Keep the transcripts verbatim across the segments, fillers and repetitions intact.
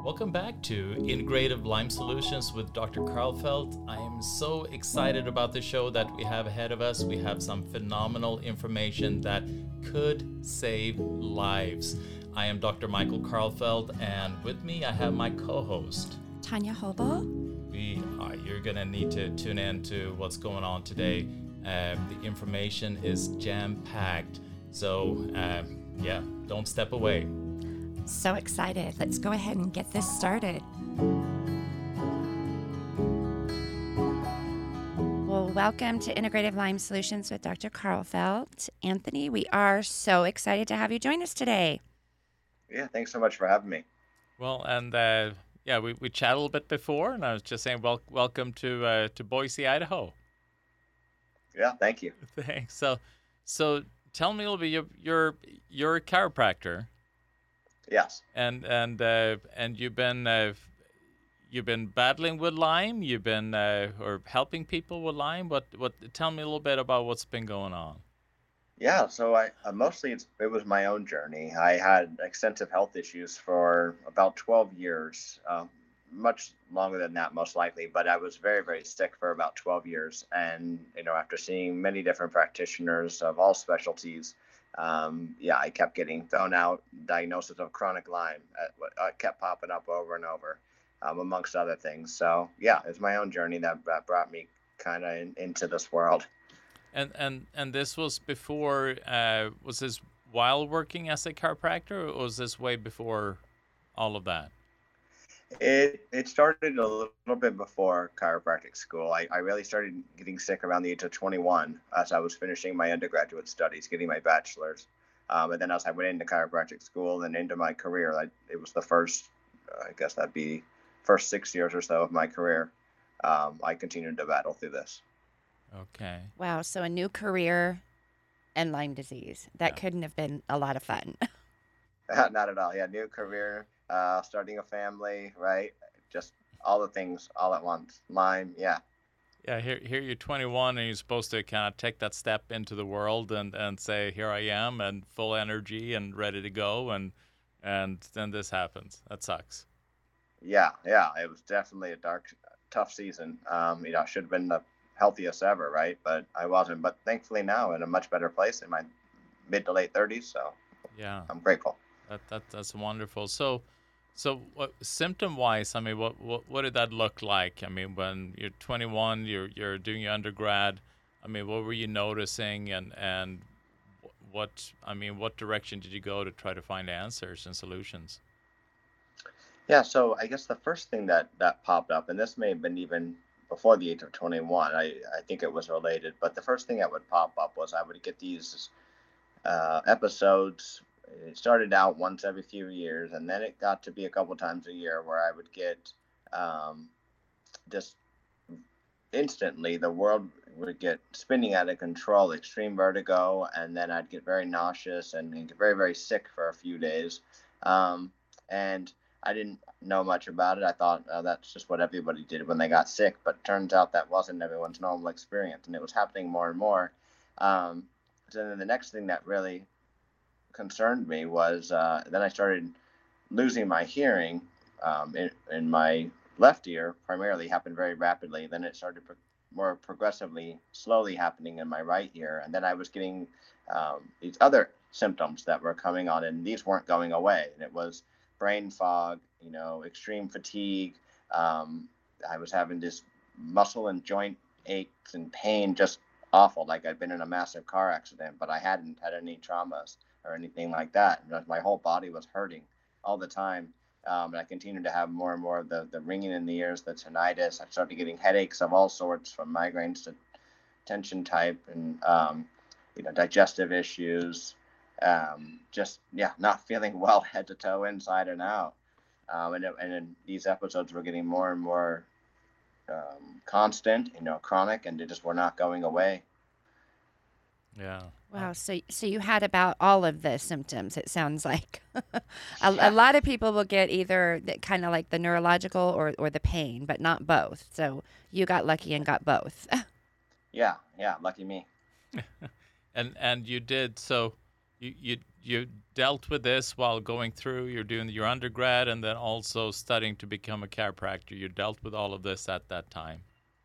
Welcome back to Integrative Lyme Solutions with Doctor Karlfeldt. I am so excited about the show that we have ahead of us. We have some phenomenal information that could save lives. I am Doctor Michael Karlfeldt, and with me I have my co-host, Tanya Hobo. We are, you're going to need to tune in to what's going on today. Uh, the information is jam-packed, so uh, yeah, don't step away. So excited. Let's go ahead and get this started. Well, welcome to Integrative Lyme Solutions with Doctor Karlfeldt. Anthony, we are so excited to have you join us today. Yeah, thanks so much for having me. Well, and uh, yeah, we, we chatted a little bit before, and I was just saying, well, welcome to uh, to Boise, Idaho. Yeah, thank you. Thanks. So, so tell me a little bit. You're you're, you're a chiropractor. Yes. And and uh, and you've been uh, you've been battling with Lyme. You've been uh, or helping people with Lyme. What what? Tell me a little bit about what's been going on. Yeah. So I uh, mostly it's, it was my own journey. I had extensive health issues for about twelve years, um, much longer than that, most likely. But I was very very sick for about twelve years, and you know, after seeing many different practitioners of all specialties. Um, yeah, I kept getting thrown out diagnosis of chronic Lyme. Uh, it kept popping up over and over, um, amongst other things. So yeah, it's my own journey that, that brought me kind of in, into this world. And and and this was before. Uh, was this while working as a chiropractor, or was this way before all of that? It it started a little bit before chiropractic school. I, I really started getting sick around the age of twenty-one as I was finishing my undergraduate studies, getting my bachelor's. Um, and then as I went into chiropractic school and into my career, I, it was the first, uh, I guess that'd be first six years or so of my career. Um, I continued to battle through this. Okay. Wow. So a new career and Lyme disease. That Yeah. couldn't have been a lot of fun. Not at all. Yeah, new career, uh, starting a family, right? Just all the things all at once. Lyme, yeah. Yeah, here, here you're twenty-one, and you're supposed to kind of take that step into the world and, and say, here I am, and full energy and ready to go, and and then this happens. That sucks. Yeah, yeah. It was definitely a dark, tough season. Um, you know, I should have been the healthiest ever, right? But I wasn't. But thankfully now in a much better place in my mid to late thirties, so Yeah, I'm grateful. that that that's wonderful. So, so what, symptom-wise, I mean, what, what what did that look like? I mean, when you're twenty-one, you're you're doing your undergrad. I mean, what were you noticing, and and what I mean, what direction did you go to try to find answers and solutions? Yeah, so I guess the first thing that that popped up, and this may have been even before the age of twenty-one, I, I think it was related, but the first thing that would pop up was I would get these uh, episodes. It started out once every few years, and then it got to be a couple times a year where I would get um, just instantly the world would get spinning out of control, extreme vertigo, and then I'd get very nauseous and get very, very sick for a few days. Um, and I didn't know much about it. I thought oh, that's just what everybody did when they got sick, but it turns out that wasn't everyone's normal experience, and it was happening more and more. Um, so then the next thing that really concerned me was uh, then I started losing my hearing um, in, in my left ear, primarily happened very rapidly. Then it started pro- more progressively, slowly happening in my right ear. And then I was getting um, these other symptoms that were coming on, and these weren't going away. And it was brain fog, you know, extreme fatigue. Um, I was having this muscle and joint aches and pain, just awful, like I'd been in a massive car accident, but I hadn't had any traumas or anything like that. My whole body was hurting all the time. Um, and I continued to have more and more of the, the ringing in the ears, the tinnitus. I started getting headaches of all sorts, from migraines to tension type, and um, you know, digestive issues. Um, just yeah, not feeling well head to toe, inside and out. Um, and and then these episodes were getting more and more um, constant, you know, chronic, and they just were not going away. Yeah. Wow. So, so you had about all of the symptoms, it sounds like. a, Yeah. a lot of people will get either kind of like the neurological or, or the pain, but not both. So you got lucky and got both. Yeah, yeah, lucky me. And and you did so. You you you dealt with this while going through, you're doing your undergrad and then also studying to become a chiropractor. You dealt with all of this at that time.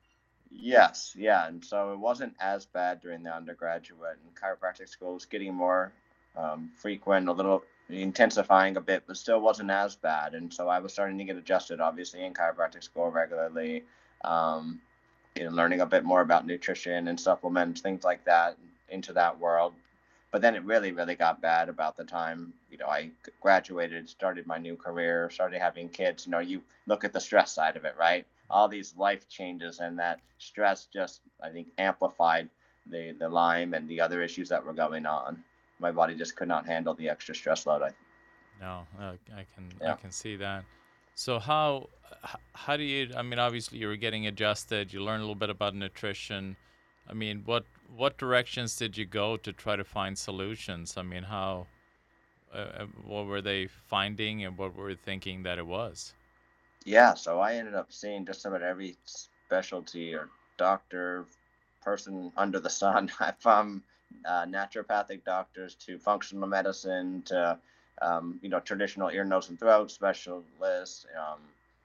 Yes, yeah, and so it wasn't as bad during the undergraduate and chiropractic school was getting more um, frequent, a little intensifying a bit, but still wasn't as bad. And so I was starting to get adjusted, obviously, in chiropractic school regularly, um, you know, learning a bit more about nutrition and supplements, things like that, into that world. But then it really, really got bad about the time, you know, I graduated, started my new career, started having kids. You know, you look at the stress side of it, right? All these life changes, and that stress just, I think, amplified the, the Lyme and the other issues that were going on. My body just could not handle the extra stress load. I, No, uh, I can I yeah. can see that. So how h- how do you? I mean, obviously you were getting adjusted. You learned a little bit about nutrition. I mean, what what directions did you go to try to find solutions? I mean, how uh, uh, what were they finding, and what were they thinking that it was? Yeah, so I ended up seeing just about every specialty or doctor, person under the sun, from uh, naturopathic doctors to functional medicine to um, you know, traditional ear, nose, and throat specialists. Um,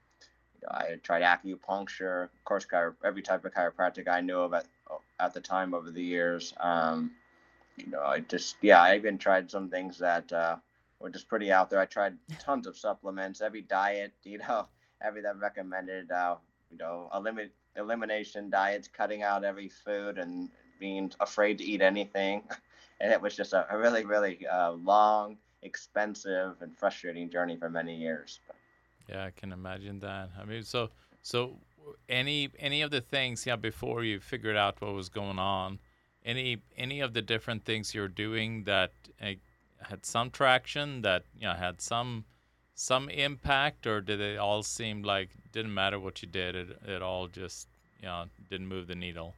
you know, I tried acupuncture, of course, chiro- every type of chiropractic I knew of at at the time over the years. Um, you know, I just, yeah, I even tried some things that uh, were just pretty out there. I tried tons of supplements, every diet, you know, every that recommended, uh, you know, eliminate elimination diets, cutting out every food and being afraid to eat anything. And it was just a, a really, really uh, long, expensive, and frustrating journey for many years. Yeah, I can imagine that. I mean, so so any any of the things, yeah, before you figured out what was going on, any any of the different things you're doing that uh, had some traction, that you know had some some impact, or did it all seem like didn't matter what you did, it it all just you know didn't move the needle?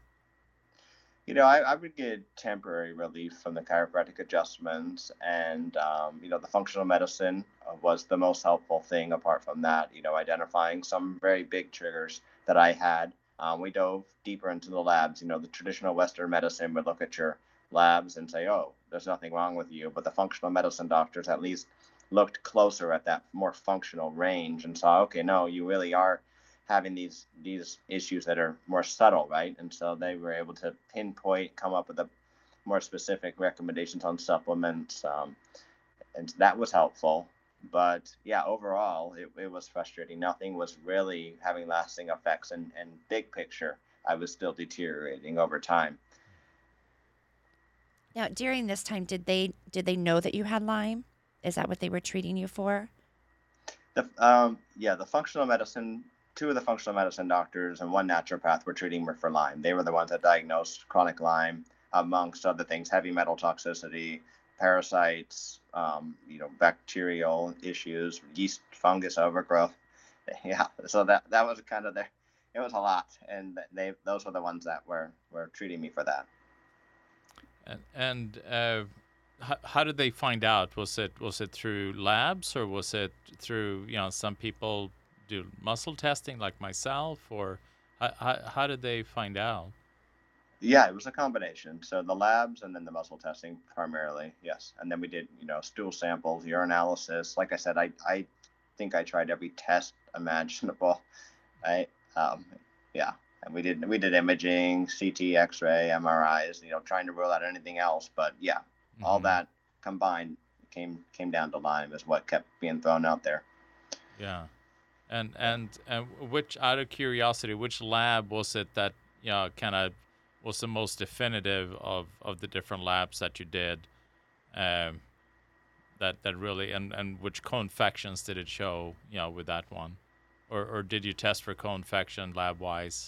You know, I, I would get temporary relief from the chiropractic adjustments, and um, you know, the functional medicine uh, was the most helpful thing. Apart from that, you know, identifying some very big triggers that I had. Um, we dove deeper into the labs. You know, the traditional Western medicine would look at your labs and say, "Oh, there's nothing wrong with you," but the functional medicine doctors at least looked closer at that more functional range and saw, "Okay, no, you really are having these these issues that are more subtle, right?" And so they were able to pinpoint, come up with a more specific recommendations on supplements, um, and that was helpful. But yeah, overall, it, it was frustrating. Nothing was really having lasting effects, and, and big picture, I was still deteriorating over time. Now, during this time, did they did they know that you had Lyme? Is that what they were treating you for? The um, yeah, the functional medicine, two of the functional medicine doctors and one naturopath were treating me for Lyme. They were the ones that diagnosed chronic Lyme, amongst other things, heavy metal toxicity, parasites, um, you know, bacterial issues, yeast, fungus overgrowth. Yeah, so that that was kind of their, it was a lot, and they those were the ones that were were treating me for that. And and uh, how, how did they find out? Was it was it through labs, or was it through you know some people do muscle testing like myself, or how, how, how did they find out? Yeah, it was a combination. So the labs and then the muscle testing primarily, yes. And then we did, you know, stool samples, urinalysis. Like I said, I, I think I tried every test imaginable. Right. Um, yeah. And we did we did imaging, C T, X-ray, M R Is, you know, trying to rule out anything else. But yeah, all Hmm. that combined came came down to Lyme is what kept being thrown out there. Yeah. And and and which, out of curiosity, which lab was it that you know kind of was the most definitive of of the different labs that you did? Um, that that really, and and which co-infections did it show? You know, with that one, or or did you test for co-infection lab wise?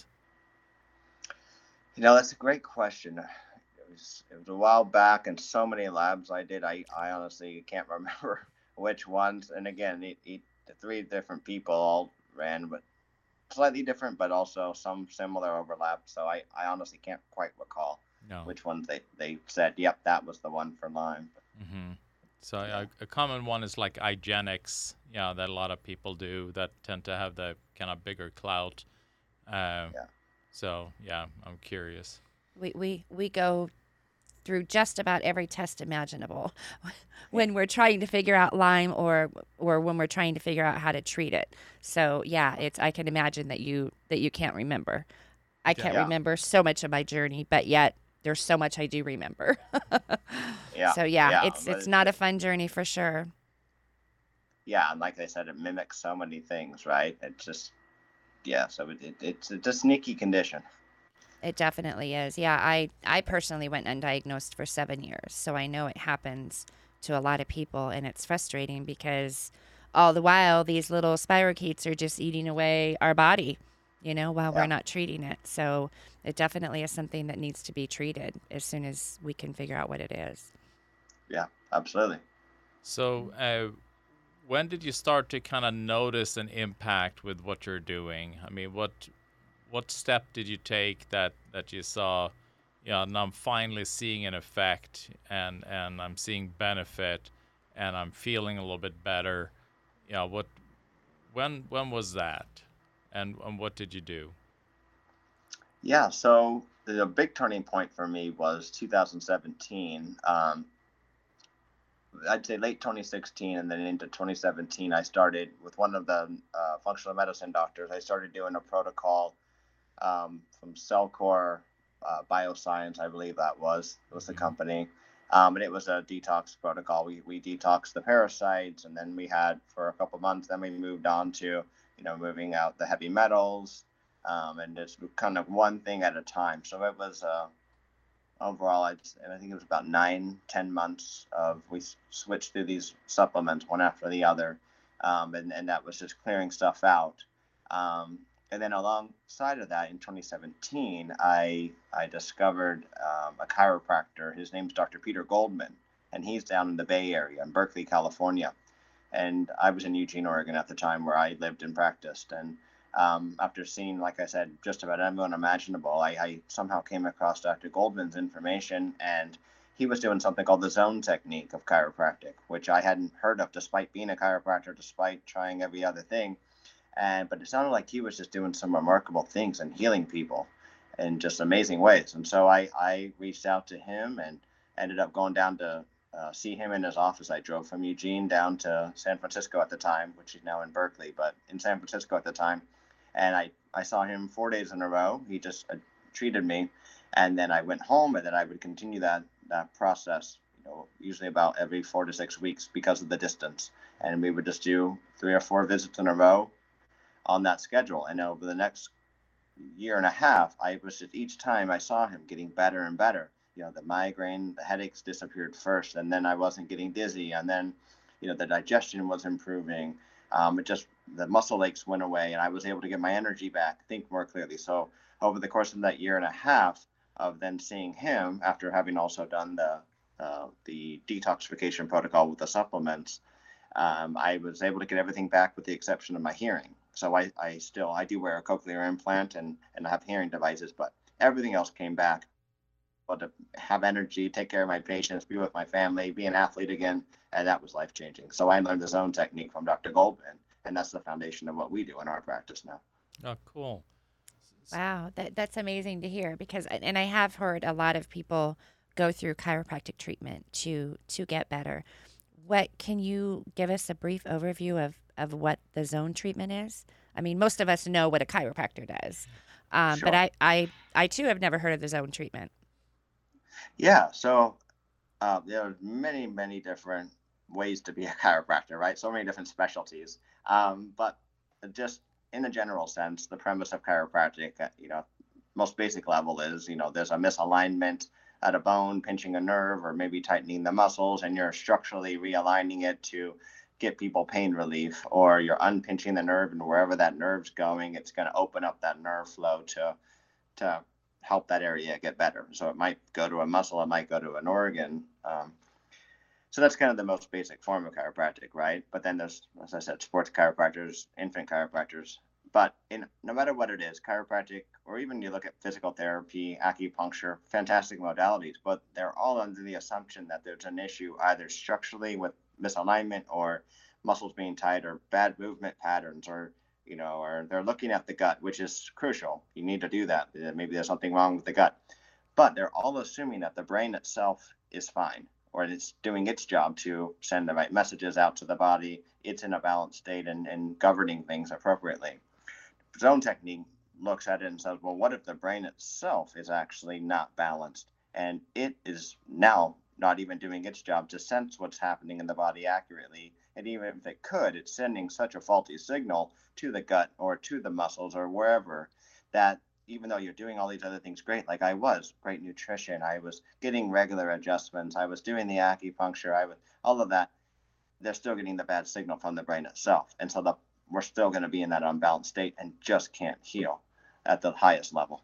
You know, that's a great question. It was it was a while back, and so many labs I did. I I honestly can't remember which ones. And again, it, it, the three different people all ran, but slightly different, but also some similar overlap. So I I honestly can't quite recall No. which ones they they said. Yep, that was the one for Lyme. Hmm. So Yeah, a, a common one is like IGeneX, yeah, that a lot of people do that tend to have the kind of bigger clout. Uh, yeah. so yeah, I'm curious. We we we go through just about every test imaginable when we're trying to figure out Lyme or or when we're trying to figure out how to treat it. So yeah, it's I can imagine that you that you can't remember. I Yeah. can't Yeah. remember so much of my journey, but yet there's so much I do remember. Yeah. So yeah, Yeah. it's But it's it's not a just, fun journey for sure. yeah. And like I said, it mimics so many things, right? It's just, yeah. So it, it, it's, it's a sneaky condition. It definitely is. Yeah, I I personally went undiagnosed for seven years, so I know it happens to a lot of people, and it's frustrating because all the while these little spirochetes are just eating away our body, you know, while we're Yeah. not treating it. So it definitely is something that needs to be treated as soon as we can figure out what it is. Yeah. Absolutely. So, uh, when did you start to kind of notice an impact with what you're doing? I mean, what what step did you take that that you saw, yeah, now I'm finally seeing an effect, and and I'm seeing benefit, and I'm feeling a little bit better. Yeah, what when when was that? And and what did you do? Yeah. So the big turning point for me was two thousand seventeen. Um, I'd say late twenty sixteen and then into twenty seventeen, I started with one of the uh, functional medicine doctors. I started doing a protocol um, from Cellcore uh, Bioscience, I believe that was was the Hmm. company, um, and it was a detox protocol. We we detoxed the parasites, and then we had for a couple months. Then we moved on to you know moving out the heavy metals, um, and just kind of one thing at a time. So it was uh, overall, I'd, and I think it was about nine, ten months of we switched through these supplements one after the other, um, and and that was just clearing stuff out. Um, and then alongside of that, in twenty seventeen, I I discovered um, a chiropractor. His name's Doctor Peter Goldman, and he's down in the Bay Area in Berkeley, California. And I was in Eugene, Oregon at the time where I lived and practiced. And um, after seeing, like I said, just about everyone imaginable, I, I somehow came across Doctor Goldman's information, and he was doing something called the zone technique of chiropractic, which I hadn't heard of despite being a chiropractor, despite trying every other thing. And but it sounded like he was just doing some remarkable things and healing people in just amazing ways. And so I, I reached out to him and ended up going down to uh, see him in his office. I drove from Eugene down to San Francisco at the time, which is now in Berkeley, but in San Francisco at the time. And I, I saw him four days in a row. He just uh, treated me. And then I went home, and then I would continue that, that process, you know, usually about every four to six weeks because of the distance. And we would just do three or four visits in a row on that schedule. And over the next year and a half, I was just each time I saw him getting better and better. You know, the migraine, the headaches disappeared first, and then I wasn't getting dizzy, and then, you know, the digestion was improving. Um, it just the muscle aches went away, and I was able to get my energy back, think more clearly. So over the course of that year and a half of then seeing him, after having also done the uh, the detoxification protocol with the supplements, um, I was able to get everything back with the exception of my hearing. So I, I still I do wear a cochlear implant and and have hearing devices, but everything else came back. But to have energy, take care of my patients, be with my family, be an athlete again, and that was life changing. So I learned the zone technique from Doctor Goldman, and that's the foundation of what we do in our practice now. Oh, cool. S- Wow, that that's amazing to hear because and I have heard a lot of people go through chiropractic treatment to to get better. What can you give us a brief overview of of what the zone treatment is? I mean, most of us know what a chiropractor does, um, but Sure. I, I I too have never heard of the zone treatment. Yeah. So uh, there are many, many different ways to be a chiropractor, right? So many different specialties. Um, but just in a general sense, the premise of chiropractic, uh, you know, most basic level is, you know, there's a misalignment at a bone, pinching a nerve, or maybe tightening the muscles, and you're structurally realigning it to get people pain relief, or you're unpinching the nerve, and wherever that nerve's going, it's going to open up that nerve flow to to help that area get better. So it might go to a muscle, it might go to an organ. Um, so that's kind of the most basic form of chiropractic, right? But then there's, as I said, sports chiropractors, infant chiropractors. But in no matter what it is, chiropractic, or even you look at physical therapy, acupuncture, fantastic modalities, but they're all under the assumption that there's an issue either structurally with misalignment or muscles being tight or bad movement patterns or you know, or they're looking at the gut, which is crucial. You need to do that. Maybe there's something wrong with the gut. but they're all assuming that the brain itself is fine, or it's doing its job to send the right messages out to the body. It's in a balanced state and, and governing things appropriately. Zone technique looks at it and says, well, what if the brain itself is actually not balanced and it is now not even doing its job to sense what's happening in the body accurately? And even if it could, it's sending such a faulty signal to the gut or to the muscles or wherever that even though you're doing all these other things great, like I was, great nutrition, I was getting regular adjustments, I was doing the acupuncture, I was all of that, they're still getting the bad signal from the brain itself. And so the, we're still going to be in that unbalanced state and just can't heal at the highest level.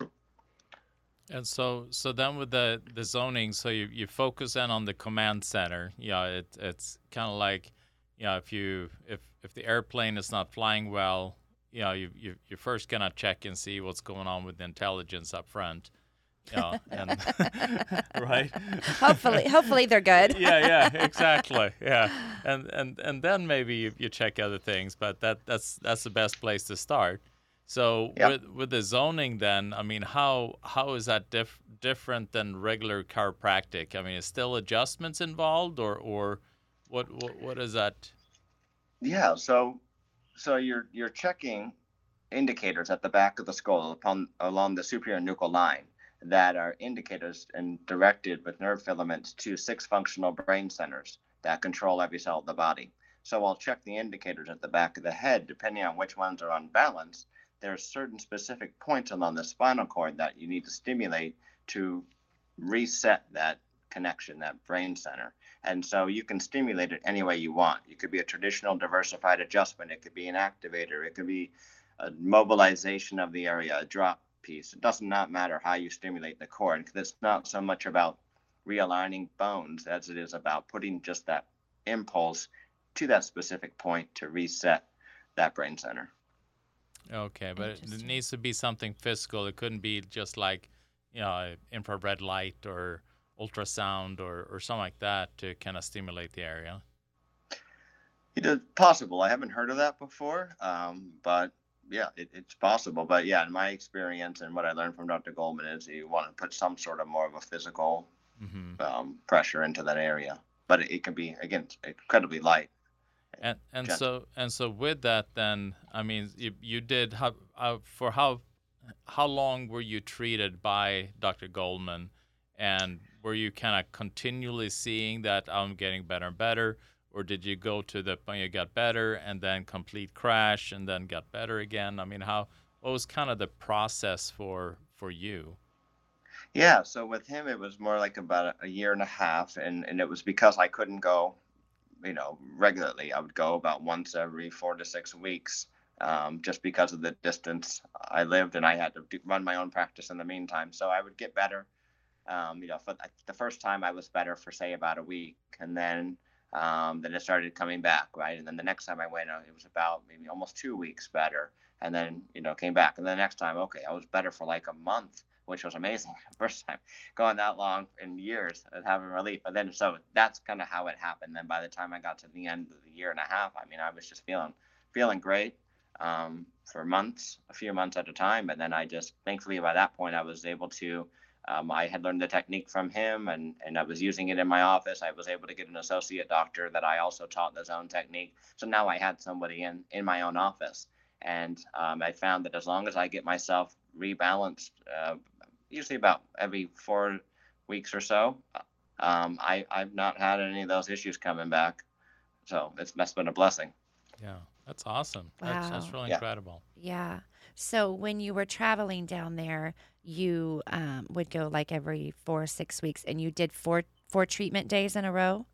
And so, so then with the, the zoning, so you, you focus in on the command center. Yeah, it, it's kind of like, you know, if you if if the airplane is not flying well, you know, you you you're first gonna check and see what's going on with the intelligence up front. You know, and right? Hopefully, hopefully they're good. yeah, yeah, exactly. Yeah, and and and then maybe you, you check other things, but that that's that's the best place to start. So Yep. with with the zoning, then, I mean, how how is that diff- different than regular chiropractic? I mean, is still adjustments involved, or or what what what is that? Yeah, so so you're you're checking indicators at the back of the skull upon along the superior nuchal line that are indicators and directed with nerve filaments to six functional brain centers that control every cell of the body. So I'll check the indicators at the back of the head. Depending on which ones are unbalanced, there are certain specific points along the spinal cord that you need to stimulate to reset that connection, that brain center. And so you can stimulate it any way you want. It could be a traditional diversified adjustment. It could be an activator. It could be a mobilization of the area, a drop piece. It does not matter how you stimulate the cord, because it's not so much about realigning bones as it is about putting just that impulse to that specific point to reset that brain center. Okay, but it, it Interesting. needs to be something physical. It couldn't be just like, you know, infrared light or ultrasound or, or something like that to kind of stimulate the area. It is possible. I haven't heard of that before, um, but yeah, it, it's possible. But yeah, in my experience and what I learned from Doctor Goldman is you want to put some sort of more of a physical hmm um, pressure into that area. But it, it can be, again, incredibly light. And and Gentle. so and so with that, then, I mean, you you did how uh, for how how long were you treated by Doctor Goldman, and were you kind of continually seeing that I'm getting better and better, or did you go to the point you got better and then complete crash and then got better again? I mean, how what was kind of the process for for you? Yeah, so with him, it was more like about a year and a half, and, and it was because I couldn't go, you know, regularly. I would go about once every four to six weeks, um, just because of the distance I lived, and I had to do, run my own practice in the meantime. So I would get better. Um, you know, for the first time I was better for say about a week, and then um, then it started coming back, right? And then the next time I went, uh, it was about maybe almost two weeks better, and then you know came back, and the next time, okay, I was better for like a month, which was amazing. First time going that long in years and having relief, but then so that's kind of how it happened. Then by the time I got to the end of the year and a half, I mean, I was just feeling feeling great um, for months, a few months at a time, and then I just thankfully by that point I was able to. Um, I had learned the technique from him, and, and I was using it in my office. I was able to get an associate doctor that I also taught the zone technique. So now I had somebody in, in my own office. And um, I found that as long as I get myself rebalanced, uh, usually about every four weeks or so, um, I, I've not had any of those issues coming back. So it's that's been a blessing. Yeah, that's awesome. That's that's Wow. really Yeah. incredible. Yeah. So when you were traveling down there, you um, would go like every four or six weeks, and you did four four treatment days in a row.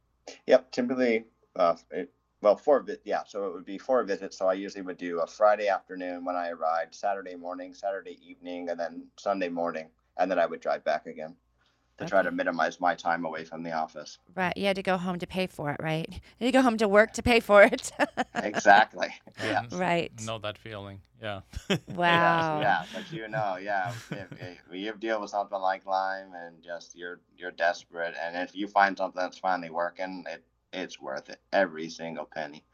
Yep, typically, uh, it, well, four vi- yeah, so it would be four visits. So I usually would do a Friday afternoon when I arrived, Saturday morning, Saturday evening, and then Sunday morning, and then I would drive back again to try to Okay. minimize my time away from the office. Right. You had to go home to pay for it, right? You had to go home to work to pay for it. Exactly. Yeah. Yeah, Right. know that feeling. Yeah. Yeah, Wow. yeah, but you know, yeah, if, if you deal with something like Lyme and just you're you're desperate, and if you find something that's finally working, it it's worth it, every single penny.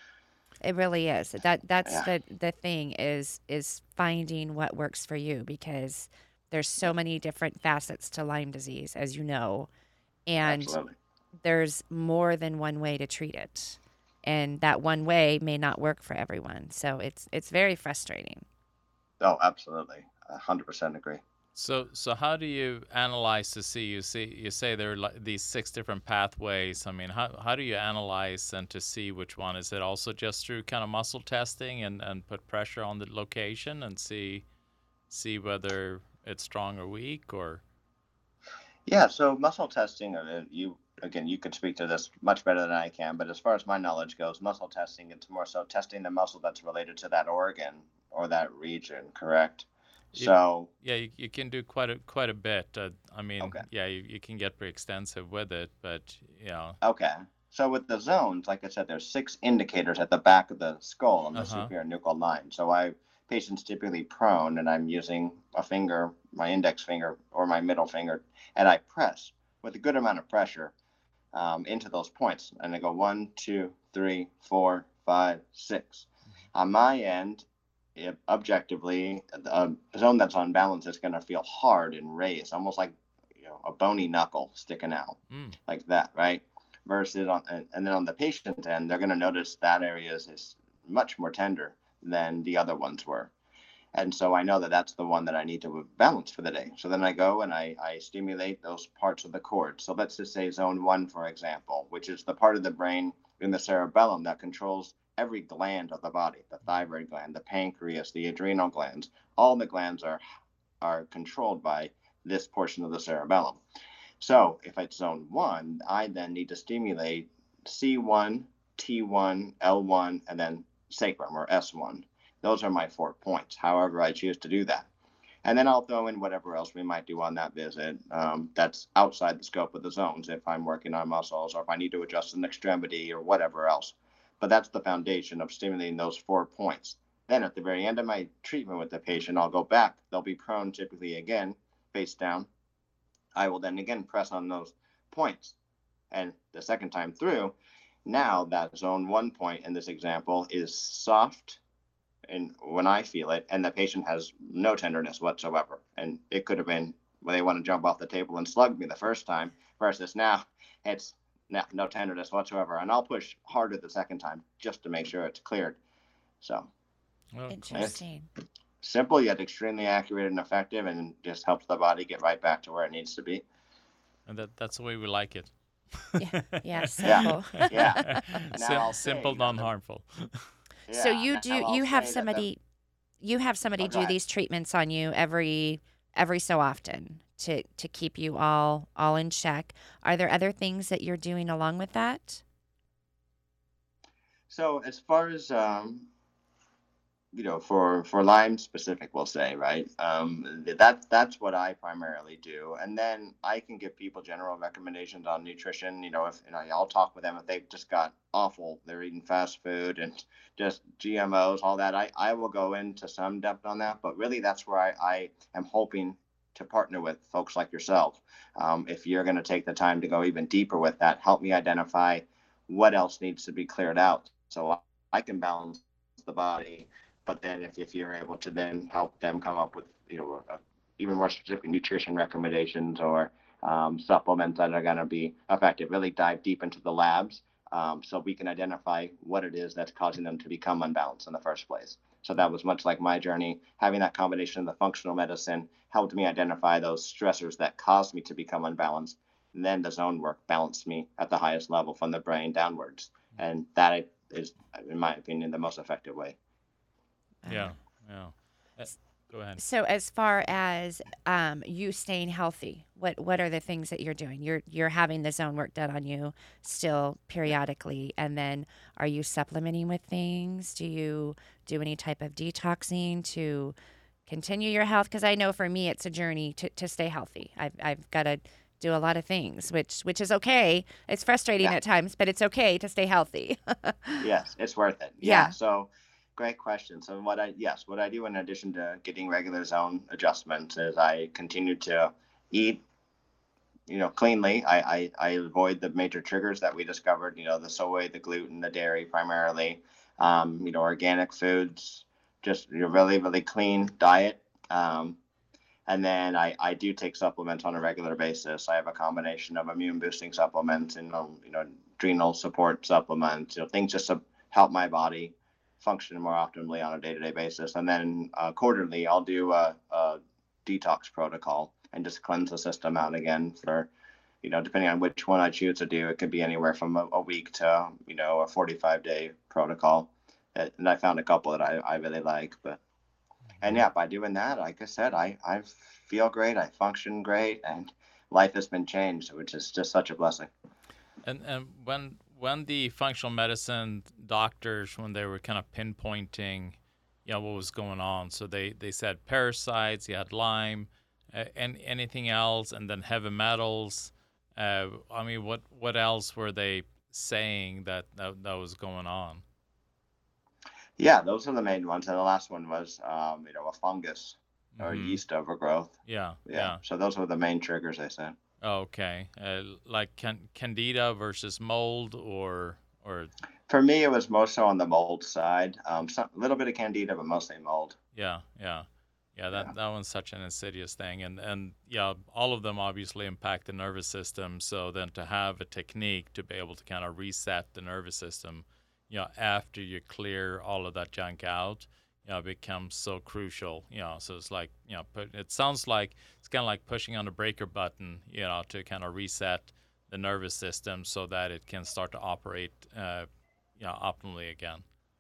It really is. That that's Yeah, the the thing is is finding what works for you, because There's so many different facets to Lyme disease, as you know, and Absolutely. there's more than one way to treat it. And that one way may not work for everyone. So it's it's very frustrating. Oh, absolutely. A hundred percent agree. So, so how do you analyze to see? You see, you say there are like these six different pathways. I mean, how how do you analyze and to see which one? Is it also just through kind of muscle testing and, and put pressure on the location and see see whether it's strong or weak, or? Yeah. So muscle testing, uh, you again, you could speak to this much better than I can, but as far as my knowledge goes, muscle testing, it's more so testing the muscle that's related to that organ or that region, correct? You, So, yeah, you, you can do quite a quite a bit. Uh, I mean, okay. yeah, you, you can get pretty extensive with it, but you know. Okay. So with the zones, like I said, there's six indicators at the back of the skull on the Uh-huh. superior nuchal line. So I patient's typically prone, and I'm using a finger, my index finger or my middle finger, and I press with a good amount of pressure um, into those points, and I go one, two, three, four, five, six. On my end, it, objectively, a zone that's on balance is going to feel hard and raised, almost like you know a bony knuckle sticking out, Mm. like that, right? Versus on, and then on the patient end, they're going to notice that area is, is much more tender than the other ones were. And so I know that that's the one that I need to balance for the day. So then I go and I, I stimulate those parts of the cord. So let's just say zone one, for example, which is the part of the brain in the cerebellum that controls every gland of the body, the thyroid gland, the pancreas, the adrenal glands. All the glands are, are controlled by this portion of the cerebellum. So if it's zone one, I then need to stimulate C one, T one, L one, and then sacrum or S one. Those are my four points, however I choose to do that. And then I'll throw in whatever else we might do on that visit um, that's outside the scope of the zones if I'm working on muscles or if I need to adjust an extremity or whatever else. But that's the foundation of stimulating those four points. Then at the very end of my treatment with the patient, I'll go back. They'll be prone typically again, face down. I will then again press on those points. And the second time through, now that zone one point in this example is soft, and when I feel it, and the patient has no tenderness whatsoever. And it could have been when they want to jump off the table and slug me the first time, versus now it's no, no tenderness whatsoever. And I'll push harder the second time just to make sure it's cleared. So Oh, Interesting. it's simple yet extremely accurate and effective, and just helps the body get right back to where it needs to be. and that that's the way we like it. Yeah, yeah, simple. Yeah, yeah. Now Sim- I'll say simple, that the- non-harmful. So Yeah, you now do I'll you have say that the- somebody you have somebody Oh, go do ahead. these treatments on you every every so often to to keep you all all in check. Are there other things that you're doing along with that? So as far as um, you know, for for Lyme specific, we'll say, right? Um, that that's what I primarily do, and then I can give people general recommendations on nutrition. You know, if you know, I'll talk with them if they've just got awful, they're eating fast food and just G M Os, all that. I I will go into some depth on that, but really that's where I I am hoping to partner with folks like yourself. Um, if you're going to take the time to go even deeper with that, help me identify what else needs to be cleared out, so I, I can balance the body. But then if, if you're able to then help them come up with, you know, uh, even more specific nutrition recommendations or um, supplements that are going to be effective, really dive deep into the labs um, so we can identify what it is that's causing them to become unbalanced in the first place. So that was much like my journey. Having that combination of the functional medicine helped me identify those stressors that caused me to become unbalanced. And then the zone work balanced me at the highest level from the brain downwards. And that is, in my opinion, the most effective way. Yeah, yeah. Uh, go ahead. So as far as um, you staying healthy, what what are the things that you're doing? You're you're having the zone work done on you still periodically, and then are you supplementing with things? Do you do any type of detoxing to continue your health? Because I know for me it's a journey to, to stay healthy. I've I've got to do a lot of things, which which is okay. It's frustrating Yeah. at times, but it's okay to stay healthy. Yes, it's worth it. Yeah. Yeah. So great question. So what I yes, what I do in addition to getting regular zone adjustments is I continue to eat, you know, cleanly. I, I, I avoid the major triggers that we discovered, you know, the soy, the gluten, the dairy primarily, um, you know, organic foods, just you know, really, really clean diet. Um, And then I, I do take supplements on a regular basis. I have a combination of immune boosting supplements and um, you know adrenal support supplements, you know things just to help my body function more optimally on a day-to-day basis. And then uh, quarterly, I'll do a, a detox protocol and just cleanse the system out again for, you know, depending on which one I choose to do. It could be anywhere from a, a week to, you know, a forty-five day protocol. And I found a couple that I, I really like. But, and yeah, by doing that, like I said, I, I feel great. I function great, and life has been changed, which is just such a blessing. And and when when the functional medicine doctors, when they were kind of pinpointing, you know, what was going on, so they, they said parasites, you had Lyme, uh, and anything else, and then heavy metals. Uh, I mean, what what else were they saying that, that that was going on? Yeah, those are the main ones. And the last one was, um, you know, a fungus or Mm-hmm. yeast overgrowth. Yeah, Yeah. yeah. So those were the main triggers, they said. Okay, uh, like can, candida versus mold, or or For me, it was more so on the mold side. Um, some, a little bit of candida, but mostly mold. yeah, yeah, yeah. That Yeah. that one's such an insidious thing, and and yeah, all of them obviously impact the nervous system. So then to have a technique to be able to kind of reset the nervous system, you know, after you clear all of that junk out, you know, becomes so crucial. You know, so it's like, you know, put, it sounds like it's kind of like pushing on the breaker button, you know, to kind of reset the nervous system so that it can start to operate, uh, you know, optimally again.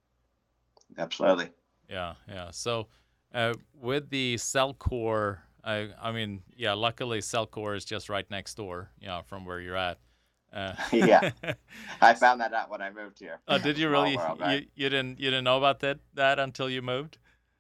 Absolutely. Yeah, yeah. So uh, with the CellCore, I, I mean, yeah, luckily CellCore is just right next door, you know, from where you're at. Uh, Yeah. I found that out when I moved here. oh, did you Small really? world, You, right? you didn't you didn't know about that that until you moved?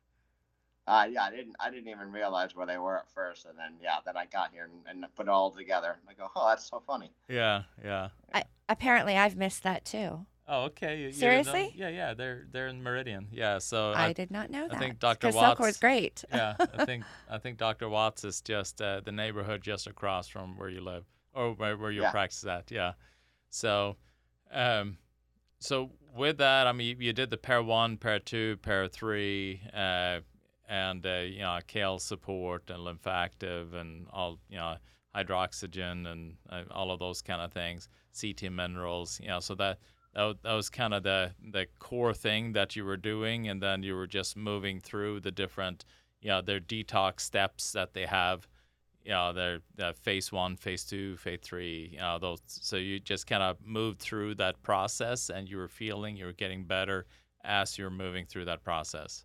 Uh, yeah, I didn't. I didn't even realize where they were at first, and then yeah, then I got here and, and put it all together. I go, oh, that's so funny. Yeah, yeah. I, apparently, I've missed that too. Oh, okay. You, you didn't know? Seriously? Yeah, yeah. They're they're in Meridian. Yeah. So I I, did not know I that. think Doctor Because Watts. Cellcore's great. yeah, I think I think Doctor Watts is just uh, the neighborhood just across from where you live, or where, where your Yeah. practice is at. Yeah. So, um, so with that, I mean, you, you did the pair one, pair two, pair three, uh, and uh, you know, kale support and lymphactive and all, you know, hydroxygen and uh, all of those kind of things, C T minerals, you know, so that that, wa- that was kind of the the core thing that you were doing, and then you were just moving through the different, you know, their detox steps that they have, you know, their uh, phase one, phase two, phase three, you know, those. So you just kind of moved through that process, and you were feeling you were getting better as you were moving through that process.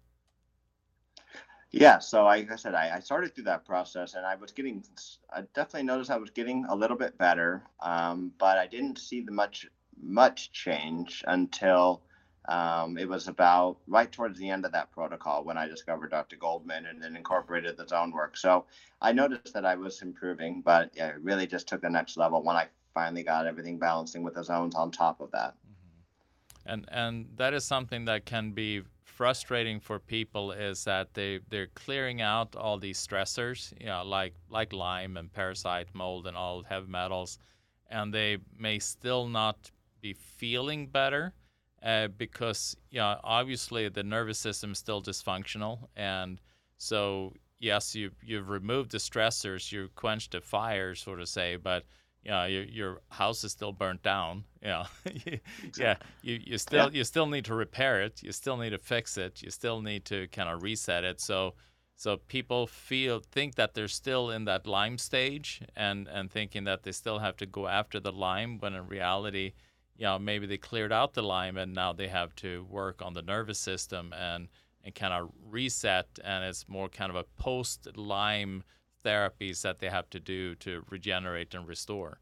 Yeah, so like I said, I, I started through that process, and I was getting, I definitely noticed I was getting a little bit better, um, but I didn't see the much much change until um, it was about right towards the end of that protocol when I discovered Doctor Goldman and then incorporated the zone work. So I noticed that I was improving, but yeah, it really just took the next level when I finally got everything balancing with the zones on top of that. And and that is something that can be frustrating for people, is that they they're clearing out all these stressors, you know, like like Lyme and parasite, mold, and all heavy metals, and they may still not be feeling better, uh, because, you know, obviously the nervous system is still dysfunctional, and so yes, you you've removed the stressors, you quenched the fire, so to say, but you know, your your house is still burnt down. You know, yeah, you, you still Yeah. you still need to repair it. You still need to fix it. You still need to kind of reset it. So so people feel think that they're still in that Lyme stage, and and thinking that they still have to go after the Lyme, when in reality, you know, maybe they cleared out the Lyme and now they have to work on the nervous system and and kind of reset, and it's more kind of a post Lyme therapies that they have to do to regenerate and restore.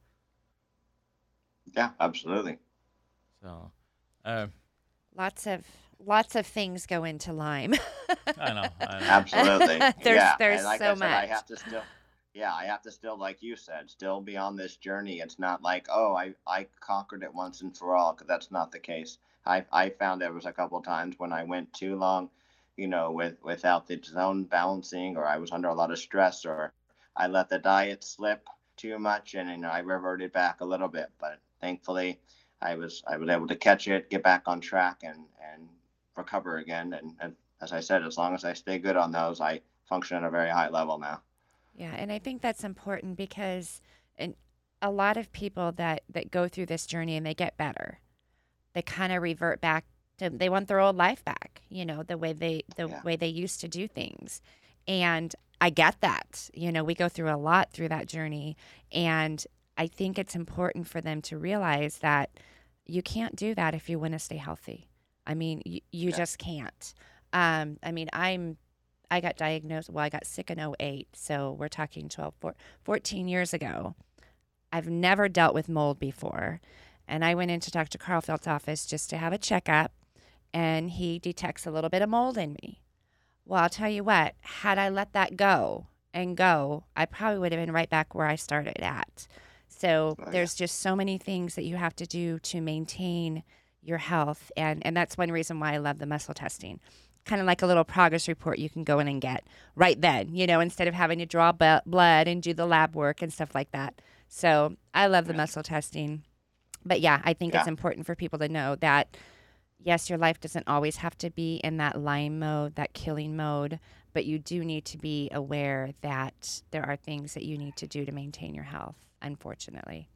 Yeah, absolutely. So, uh, Lots of lots of things go into Lyme. I know, I know. Absolutely. There's- yeah. there's and like so I said, I much. have to still, yeah, I have to still, like you said, still be on this journey. It's not like, oh, I, I conquered it once and for all, because that's not the case. I, I found there was a couple times when I went too long, you know, with without the zone balancing, or I was under a lot of stress, or I let the diet slip too much, and you know, I reverted back a little bit. But thankfully, I was I was able to catch it, get back on track, and and recover again. And, and as I said, as long as I stay good on those, I function at a very high level now. Yeah, and I think that's important because and a lot of people that, that go through this journey and they get better, they kind of revert back to they want their old life back, you know, the way they the Yeah. way they used to do things. And I get that. You know, we go through a lot through that journey, and I think it's important for them to realize that you can't do that if you want to stay healthy. I mean, you, you Yeah. just can't. Um, I mean, I'm I got diagnosed, well, I got sick in oh eight, so we're talking twelve, fourteen years ago. I've never dealt with mold before. And I went into Doctor Carlfeld's office just to have a checkup, and he detects a little bit of mold in me. Well, I'll tell you what, had I let that go and go, I probably would have been right back where I started at. So Oh, yeah. there's just so many things that you have to do to maintain your health. And, and that's one reason why I love the muscle testing. Kind of like a little progress report you can go in and get right then, you know, instead of having to draw bu- blood and do the lab work and stuff like that. So I love the Yeah. muscle testing. But yeah, I think it's Yeah. important for people to know that, yes, your life doesn't always have to be in that Lyme mode, that killing mode, but you do need to be aware that there are things that you need to do to maintain your health, unfortunately.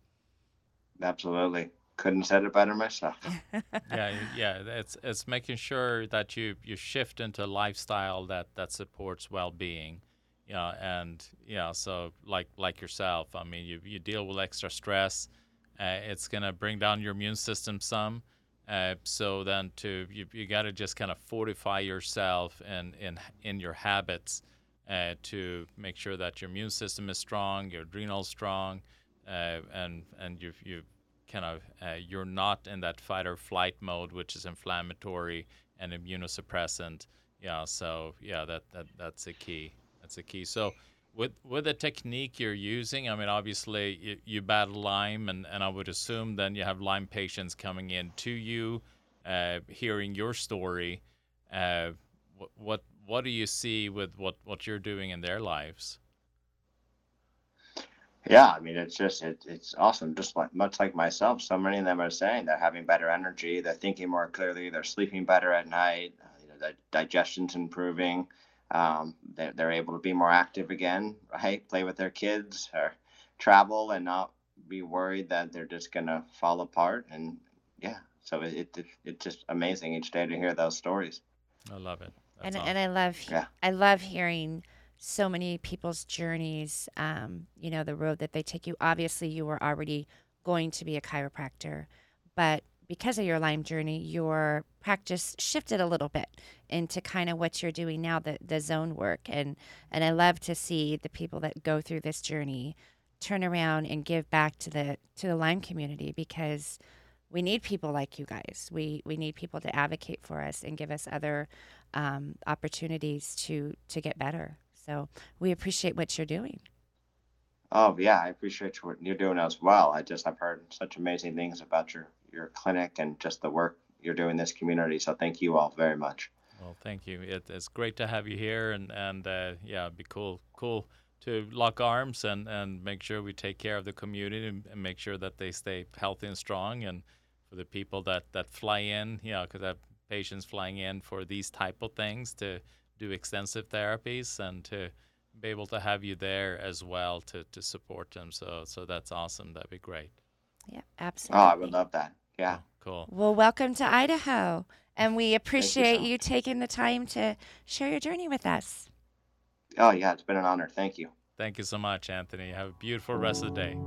Absolutely. Couldn't have said it better myself. Yeah, yeah. It's it's making sure that you you shift into a lifestyle that that supports well-being. You know, and you know, so like like yourself, I mean, you you deal with extra stress. Uh, it's gonna bring down your immune system some. Uh, so then to you you got to just kind of fortify yourself in in in your habits uh, to make sure that your immune system is strong, your adrenals strong, uh, and and you you kind of uh, you're not in that fight or flight mode, which is inflammatory and immunosuppressant. Yeah, so yeah, that that that's a key. That's a key. So with with the technique you're using, I mean, obviously you, you battle Lyme, and, and I would assume then you have Lyme patients coming in to you, uh, hearing your story. Uh, what, what what do you see with what, what you're doing in their lives? Yeah, I mean, it's just it, it's awesome. Just like much like myself, so many of them are saying they're having better energy, they're thinking more clearly, they're sleeping better at night, uh, you know, their digestion's improving, um, they're, they're able to be more active again, right? Play with their kids or travel and not be worried that they're just gonna fall apart. And yeah, so it, it, it it's just amazing each day to hear those stories. I love it. That's And awesome. and I love Yeah. I love hearing so many people's journeys, um, you know, the road that they take you. Obviously, you were already going to be a chiropractor, but because of your Lyme journey, your practice shifted a little bit into kind of what you're doing now, the, the zone work. And, and I love to see the people that go through this journey turn around and give back to the to the Lyme community, because we need people like you guys. We we need people to advocate for us and give us other um, opportunities to to get better. So we appreciate what you're doing. Oh yeah, I appreciate what you're doing as well. I just I've heard such amazing things about your your clinic and just the work you're doing in this community. So thank you all very much. Well, thank you. It, it's great to have you here, and and uh, yeah, it'd be cool cool to lock arms and, and make sure we take care of the community and, and make sure that they stay healthy and strong. And for the people that, that fly in, you know, because I have patients flying in for these type of things to do extensive therapies, and to be able to have you there as well to, to support them. So so that's awesome. That'd be great. Yeah, Oh, absolutely. I would love that. Yeah. Cool. Well, welcome to Idaho. And we appreciate so you much. taking the time to share your journey with us. Oh yeah, it's been an honor. Thank you. Thank you so much, Anthony. Have a beautiful rest of the day.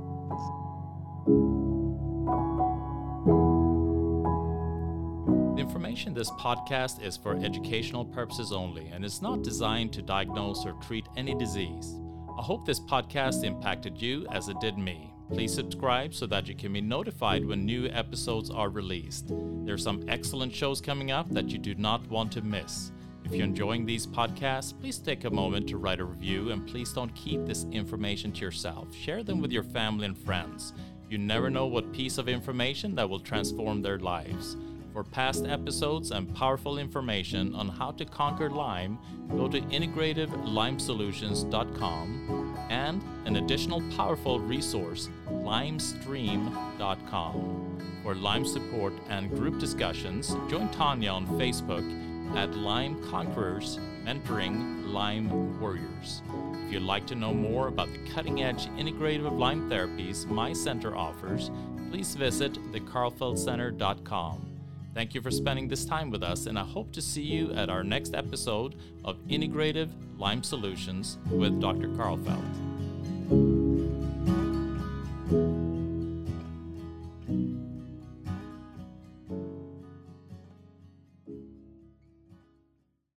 The information in this podcast is for educational purposes only and is not designed to diagnose or treat any disease. I hope this podcast impacted you as it did me. Please subscribe so that you can be notified when new episodes are released. There are some excellent shows coming up that you do not want to miss. If you're enjoying these podcasts, please take a moment to write a review, and please don't keep this information to yourself. Share them with your family and friends. You never know what piece of information that will transform their lives. For past episodes and powerful information on how to conquer Lyme, go to integrative lyme solutions dot com, and an additional powerful resource, lyme stream dot com. For Lyme support and group discussions, join Tanya on Facebook at Lyme Conquerors Mentoring Lyme Warriors. If you'd like to know more about the cutting-edge integrative Lyme therapies my center offers, please visit the karlfeldt center dot com. Thank you for spending this time with us, and I hope to see you at our next episode of Integrative Lyme Solutions with Doctor Karlfeldt.